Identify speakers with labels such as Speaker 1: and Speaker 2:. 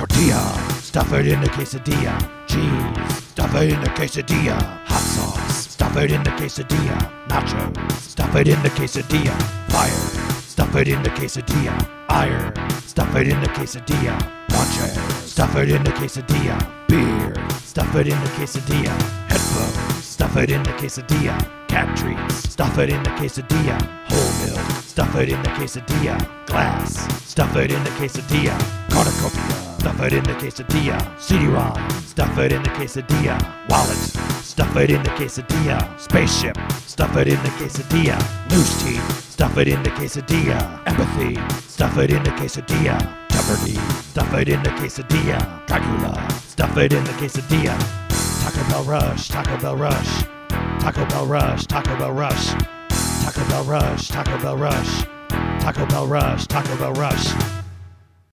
Speaker 1: Tortilla, stuff it in the quesadilla. Cheese, stuff it in the quesadilla. Hot sauce, stuff it in the quesadilla. Nachos, stuff it in the quesadilla. Fire, stuff it in the quesadilla. Iron, stuff it in the quesadilla. Ponche, stuff it in the quesadilla. Beer, stuff it in the quesadilla. Headphones, stuff it in the quesadilla. Cat treats, stuff it in the quesadilla. Whole milk, stuff it in the quesadilla. Glass, stuff it in the quesadilla. Cornucopia, stuff it in the quesadilla. CD-ROM, stuff it in the quesadilla. Wallet, stuff it in the quesadilla. Spaceship, stuff it in the quesadilla. Loose teeth, stuff it in the quesadilla. Empathy, stuff it in the quesadilla. Jeopardy, stuff it in the quesadilla. Dracula, stuff it in the quesadilla. Taco Bell Rush, Taco Bell Rush. Taco Bell Rush, Taco Bell Rush. Taco Bell Rush, Taco Bell Rush. Taco Bell Rush, Taco Bell Rush.